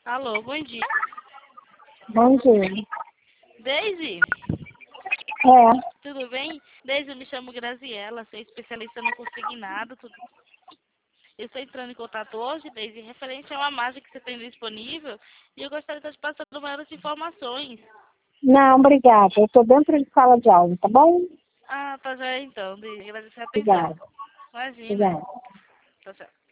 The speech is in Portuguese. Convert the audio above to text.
Alô, bom dia. Bom dia. Deise, É, tudo bem? Deise, eu me chamo Graziela, sou especialista no consignado. Eu estou entrando em contato hoje, Deise, referente a uma margem que você tem disponível e eu gostaria de estar te passando maiores informações. não, obrigada. Eu estou dentro de sala de aula, tá bom? Ah, tá já então, Deise, agradecer a atenção. Obrigada. Imagina. Obrigada. Tá certo.